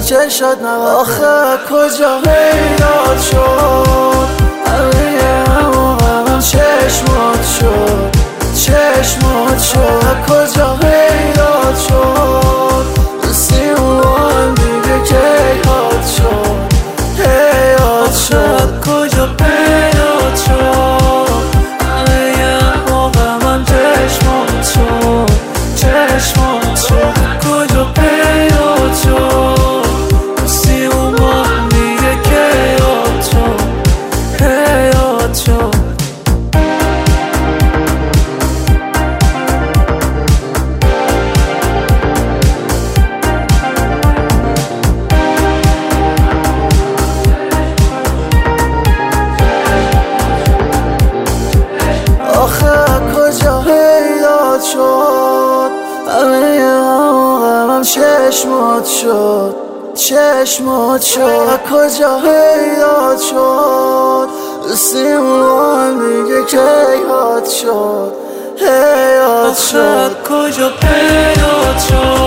چشات نبود آخه کجا پیدات شد همه همون چشمات شد چشمات شد کجا پیدات شد سیمون دیگه کیهات شد هیات شد کجا پیدات شد همه همون چشمات شد چشمات شد کجا پیدات شد سیمون دیگه کیهات شد هیات شد کجا پیدات شد همه همون چشمات شد چشمات شد کجا پیدات شد سیمون دیگه کیهات شد هیات شد کجا پیدات شد